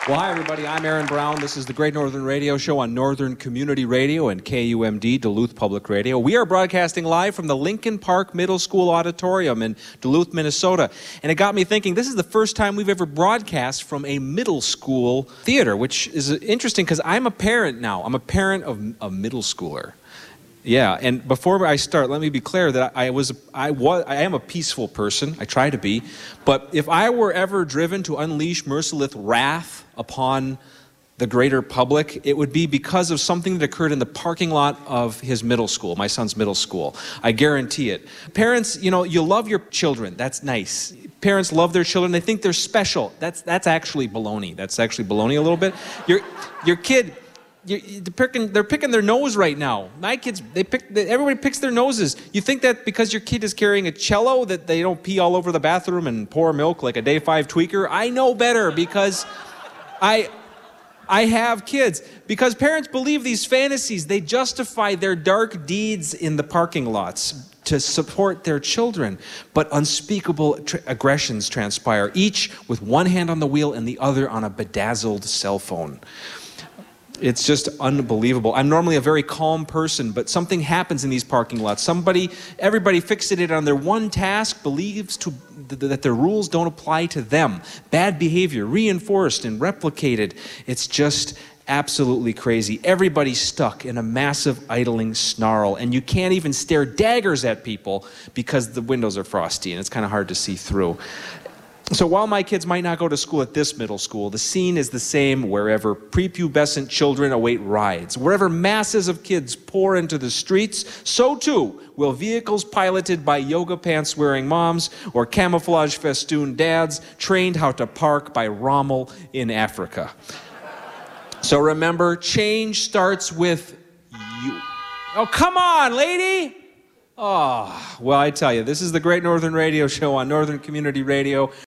Well, hi, everybody. I'm Aaron Brown. This is the Great Northern Radio Show on Northern Community Radio and KUMD, Duluth Public Radio. We are broadcasting live from the Lincoln Park Middle School Auditorium in Duluth, Minnesota. And it got me thinking, this is the first time we've ever broadcast from a middle school theater, which is interesting because I'm a parent now. I'm a parent of a middle schooler. Yeah, and before I start, let me be clear that I am a peaceful person. I try to be. But if I were ever driven to unleash merciless wrath upon the greater public, it would be because of something that occurred in the parking lot of his middle school, my son's middle school. I guarantee it. Parents, you know, you love your children. That's nice. Parents love their children. They think they're special. That's actually baloney. That's actually baloney a little bit. Your kid... They're picking their nose right now. My kids, everybody picks their noses. You think that because your kid is carrying a cello that they don't pee all over the bathroom and pour milk like a day 5 tweaker? I know better because I have kids. Because parents believe these fantasies, they justify their dark deeds in the parking lots to support their children. But unspeakable aggressions transpire, each with one hand on the wheel and the other on a bedazzled cell phone. It's just unbelievable. I'm normally a very calm person, but something happens in these parking lots. Everybody fixated on their one task believes that the rules don't apply to them. Bad behavior reinforced and replicated. It's just absolutely crazy. Everybody's stuck in a massive idling snarl, and you can't even stare daggers at people because the windows are frosty and it's kind of hard to see through. So while my kids might not go to school at this middle school, the scene is the same wherever prepubescent children await rides. Wherever masses of kids pour into the streets, so too will vehicles piloted by yoga pants wearing moms or camouflage festoon dads trained how to park by Rommel in Africa. So remember, change starts with you. Oh, come on, lady! Oh, well, I tell you, this is the Great Northern Radio Show on Northern Community Radio.